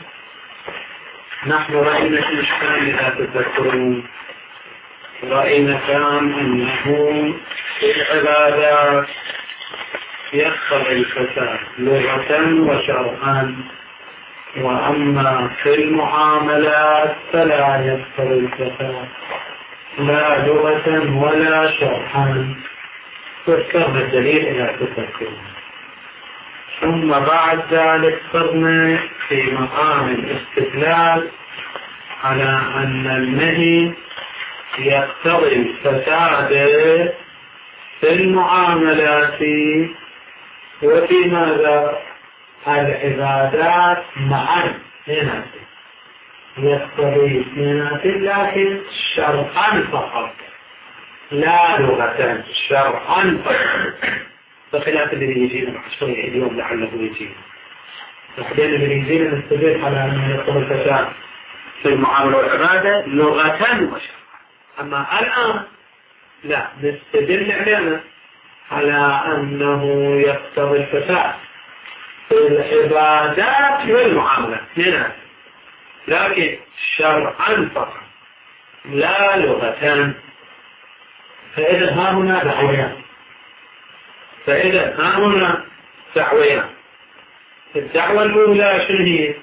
نحن رأينا في الإشكال إذا تذكرون رأينا كان أنه في العبادات يقتضي الفساد لغة وشرعا، وأما في المعاملات فلا يقتضي الفساد لا لغة ولا شرعا. فذكرنا الدليل إذا تذكرون. ثم بعد ذلك صرنا في مقام الاستدلال على أن النهي يقتضي الفساد في المعاملات وفي ماذا العبادات معا هنا يقتضي اثنين لكن شرعا فقط لا لغة شرعا فقط، بخلاف اللي بيجينا مع شوية اليوم لعله يجينا. بعدين اللي بيجينا نستدل على أنه يقتضي الفساد في المعاملة والعبادة لغة وشرعا، أما الآن لا نستدل علينا على أنه يقتضي الفساد في العبادات والمعاملة هنا لكن شرعا فقط لا لغة. فإذا ها هنا دعويان فإذا ها هنا دعويان. الدعوة الأولى شنو هي؟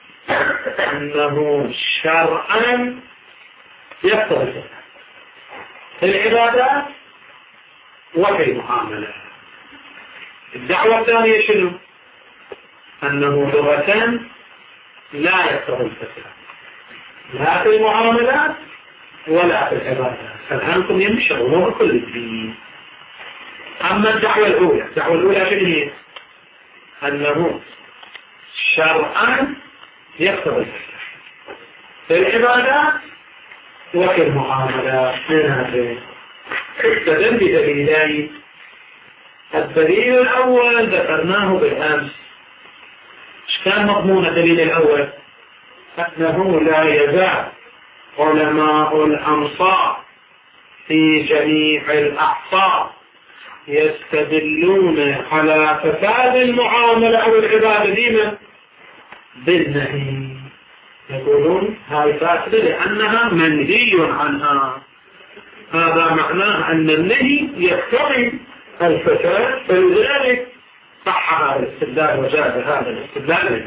أنه شرعا يقتضي الفساد في العبادات وفي المعاملة. الدعوة الثانية شنو؟ أنه لغة لا يقتضي الفساد لا في المعاملات ولا في العبادات. فالآنكم يمشوا مو كل الدين. أما الدعوة الأولى الدعوة الأولى شنو هي؟ أنه شرعا يقتضي الفساد في العبادات وفي المعاملات. من هذين استدل بدليلين. الدليل الأول ذكرناه بالأمس. ايش كان مضمون الدليل الأول؟ أنه لا يزال علماء الأمصار في جميع الأعصار يستدلون على فساد المعاملة أو العبادة ديما بالنهي. يقولون هاي فاسدة لأنها منهي عنها. هذا معناه أن النهي يقتضي الفساد، فلذلك صح هذا الاستدلال وجاء هذا الاستدلال.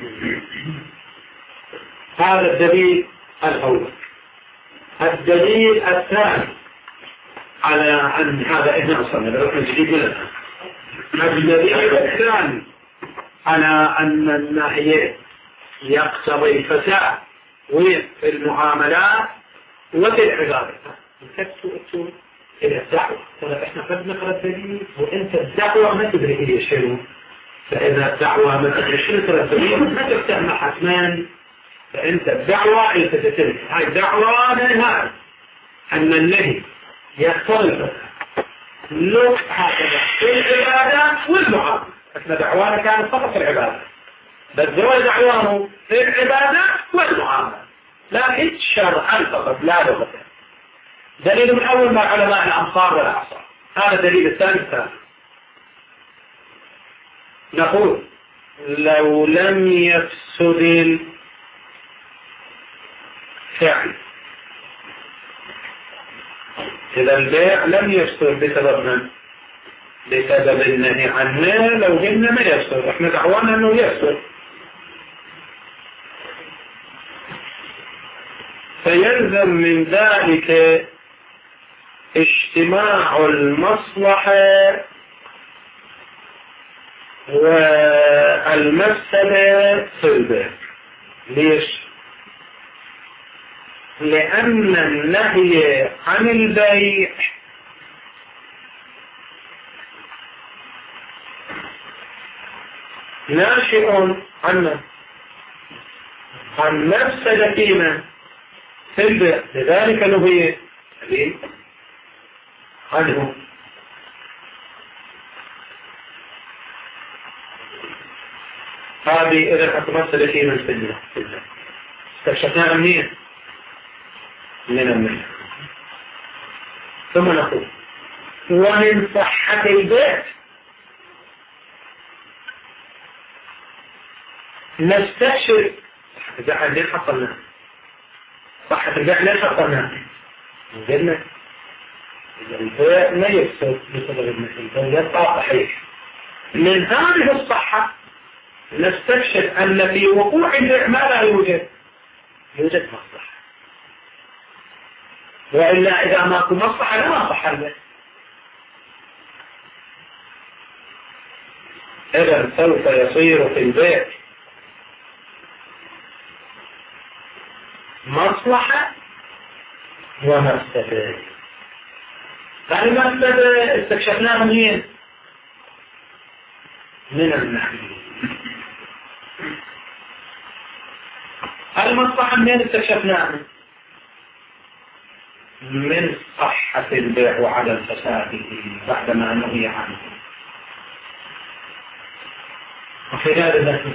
هذا الدليل الأول. الدليل الثاني على أن هذا إحنا أصلنا لركن جديد لنا. الدليل الثاني على أن النهي يقتضي الفساد وفي المعاملات وفي العبادة. نكتب إلى الدعوة. ترى إحنا قد نقرأ الدليل وأنت الدعوة ما تدري هي شنو. فإذا الدعوة ما تدري شنو ترى الدليل ما تفتهم حتما. فأنت الدعوة أنت تتلك هاي الدعوة نهاية أن النهي يقتضي الفساد لو هكذا في العبادة والمعاملة. إحنا دعوانا كانت فقط في العبادة، بس هو دعوانه في العبادة والمعاملة لكن شرعا فقط لا لغة. دليل من أول ما علماء الأمصار والأعصار. هذا الدليل الثاني الثاني. نقول لو لم يفسد الفعل، إذا البيع لم يفسد بسبب من؟ بسبب النهي عنه. لو قلنا ما يفسد، احنا دعوانا انه يفسد، فيلزم من ذلك اجتماع المصلحة والمفسدة في البيع. ليش؟ لأن النهي عن البيع ناشئ عنه عن مفسدة فيما في البيع، لذلك نهي عنه. هذه إذا هتمثل فيما الفجرة استكشفناها منين؟ من المنع. ثم نقول ومن صحة البيع نستكشف إذا عندين حصلنا صحة البيع ليش حصلنا؟ قلنا إذا البيع ما يفسد بسبب المثل يبقى صحيح. من هذه الصحة نستكشف أن في وقوع البيع ما لا يوجد يوجد مصلحة، وإلا إذا ما كنت مصلحة لما صح البيع. إذا سوف يصير في البيع مصلحة ومفسدة. المفسدة استكشفناها منين؟ من النحو. المصلحة منين استكشفناها؟ من صحة البيع وعدم فساده بعدما نهي عنه. وفي هذا النحو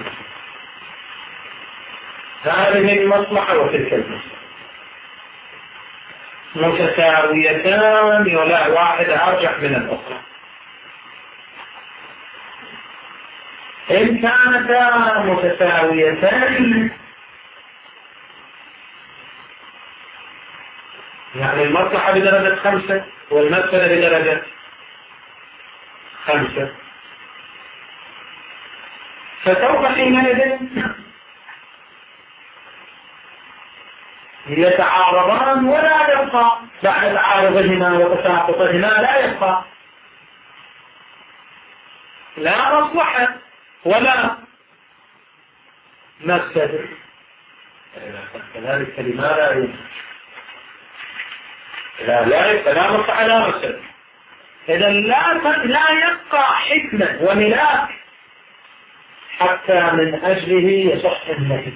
هذه المصلحة وتلك المصلحة متساويتان ولا واحدة أرجح من الأخرى. إن كانتا متساويتان يعني المصلحة بدرجة خمسة والمفسدة بدرجة خمسة، فسوف حينئذ يتعارضان ولا يبقى بعد تعارضهما وتساقطهما لا يبقى لا مصلحة ولا مفسدة. كذلك لماذا لا لا لا يبقى لا مصلحة لا مفسدة؟ إذا لا لا يبقى حكمة وملاك حتى من أجله يصح النهي.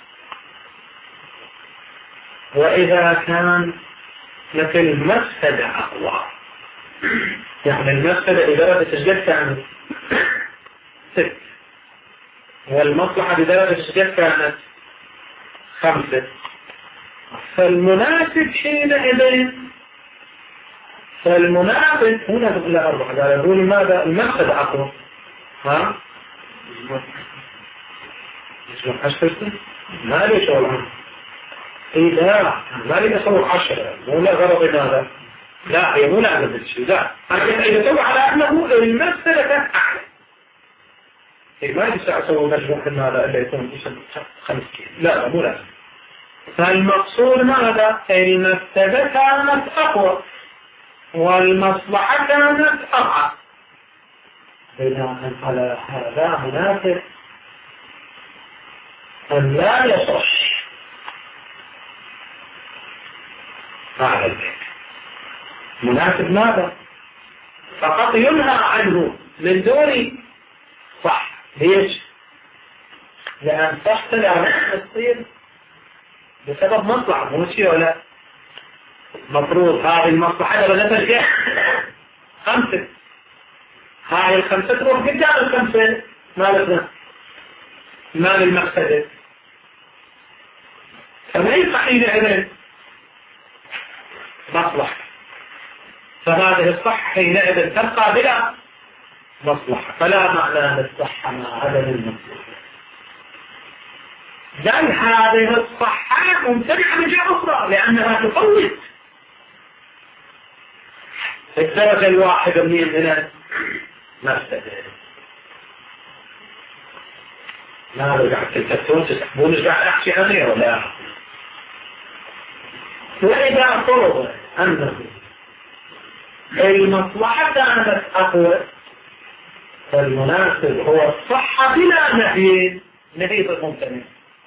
وإذا كان مثل مفسدة أقوى يعني المفسدة بدرجة الجد كانت ست والمصلحة بدرجة الجد كانت خمسة، فالمناسب حينئذ فالمناسب هنا تقول أربعة. قال يقول ماذا المفسدة أقوى؟ ها؟ يسمع حشفته؟ ما ليش والله إذا ما لي أسوي عشرة ولا غرض هذا لا هي مو لعبة الشيء لا لكن إذا سوي على أنه المسألة كانت أعلى ما يجب أسوي مجموع من هذا إلا يكون خمس كيلو لا مو لازم. فالمقصود ماذا؟ المسألة كانت أقوى والمصلحة كانت أضعف. بناء على هذا مناسب أن لا يصح هذا البيت. مناسب ماذا؟ فقط ينهى عنه من دون صح. ليش؟ لأن صح لا تصير بسبب مصلحة مو شيء ولا مفروض. هذه المصلحة بدأت الجهة خمسة، هاي الخمسة تروح قدام الخمسة مالتنا مال المقصدة، فما يبقى حينئذ مصلحة. فهذه الصحة حينئذ تبقى بلا مصلحة، فلا معنى للصحة مع عدم المصلحة. بل هذه الصحة ممتنعة من جهة أخرى لأنها تفوت الدرجة الواحدة من الناس مفسدة. لا رجعت تلتفتون تسحبون رجع أحشي أغير ولا وإذا فرض أنه المصلحة كانت أقوى فالمناسب هو الصحة بلا نهي نهي الممتنع.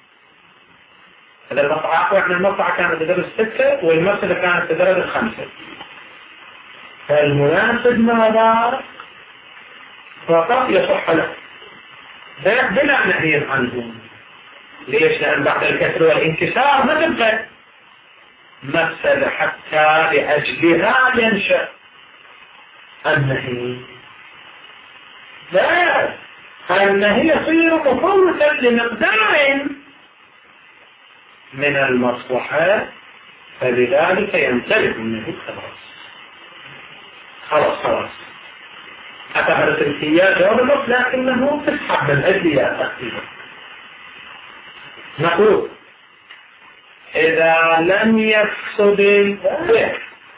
هذا المصلحة أقوى، يعني المصلحة كانت بدرجة ستة والمفسدة كانت بدرجة خمسة، فالمناسب ماذا؟ فقط يصح له بلا نهي عنه. ليش؟ لأن بعد الكسر والانكسار ما تبقى مفسدة حتى لأجلها ينشأ النهي. لا، النهي يصير مفوتا لمقدار من المصلحة، فلذلك ينتهي النهي. خلاص خلاص خلاص أتعرف السياسة جواب الوقت، لكنه تسحب من أجلها تقريبا. نقول إذا لم يفسد البيع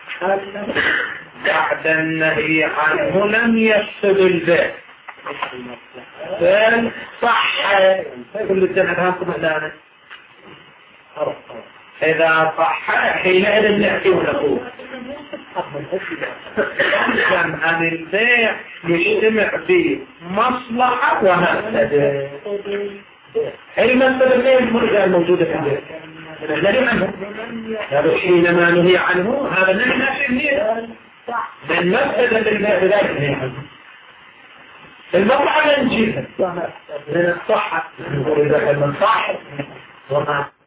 بعد النهي عنه لم يفسد البيع بل صح. يقول الجنة هانكم أهلانا إذا صح حينئذ نحكي ونقول عن البيع يجتمع به مصلحة ومفسدة. المفسدة غير مرجع الموجودة في البيع نهي عنه، هذا حينما نهي عنه هذا نهي ناشئ منه من مفسدة للبيع بذلك نهي عنه. المصلحة لا نجيبها من الصحة، نقول إذا كان من صح وما